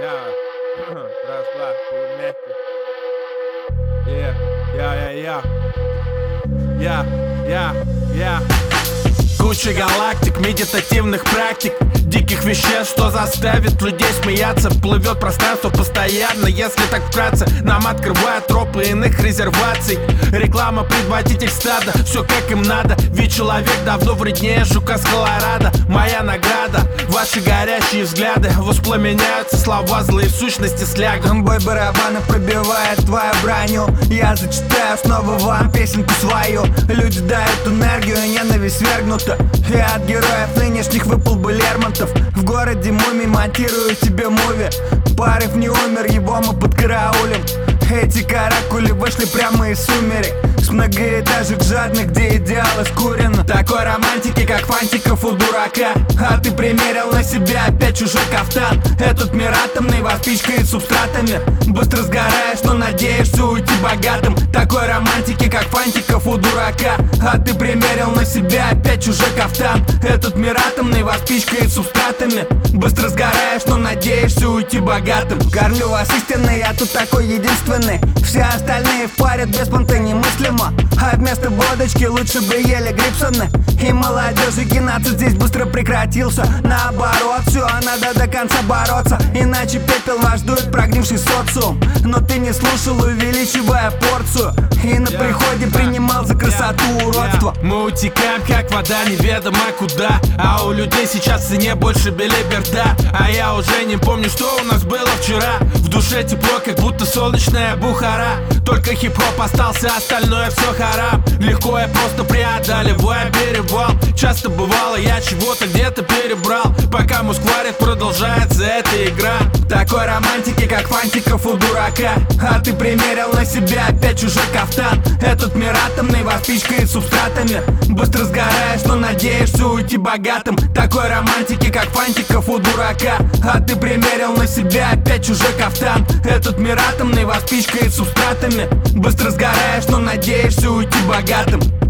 Я. Раз, два, вместе. Я. Куча галактик, медитативных практик, диких веществ, что заставит людей смеяться. Плывет пространство постоянно, если так вкратце. Нам открывают тропы иных резерваций. Реклама, предводитель стада, все как им надо. Ведь человек давно вреднее жука с Колорадо. Моя награда, ваши горящие взгляды. Воспламеняются слова, злые в сущности слягом. Бой барабана пробивает твою броню. Я зачитаю снова вам песенку свою. Люди дают энергию, ненависть свергнута. И от героев нынешних выпал бы Лермонтов. В городе мумий монтирую тебе муви. Порыв не умер, его мы подкараулим. Эти каракули вышли прямо из сумерек, с многоэтажек жадных, где идеалы скурено. Такой романтики, как фантиков у дурака. А ты примерил на себя опять чужой кафтан. Этот мир атомный вас пичкает субстратами. Быстро сгораешь, но надеешься уйти богатым. Такой романтики, как фантиков у дурака. А ты примерил на себя опять чужой кафтан. Этот мир атомный вас пичкает субстратами. Быстро сгораешь, но надеешься уйти богатым. Кормлю вас истинно, я тут такой единственный. Все остальные впарят без понта немыслимо. А вместо водочки лучше бы ели Грипсоны. И молодежи геноцид здесь быстро прекратился. Наоборот, все, надо до конца бороться. Иначе пепел ваш дует прогнивший социум. Но ты не слушал, увеличивая порцию. И на приходе принимал за красоту уродство. Мы утекаем, как вода, неведомо куда. А у людей сейчас в цене больше белиберда. А я уже не помню, что у нас было вчера. В душе тепло, как будто солнечная Бухара. Только хип-хоп остался, остальное все харам. Легко я просто преодолеваю перевал. Часто бывало, я чего-то где-то перебрал. Пока мускварит, продолжается эта игра. Такой романтики, как фантиков у дурака. А ты примерил на себя опять чужой кафтан. Этот мир атомный вас пичкает субстратами. Быстро сгораешь, но надеешься уйти богатым. Такой романтики, как фантиков у дурака. А ты примерил на себя опять чужой кафтан. Этот мир атомный вас пичкает субстратами. Быстро сгораешь, но надеешься уйти богатым.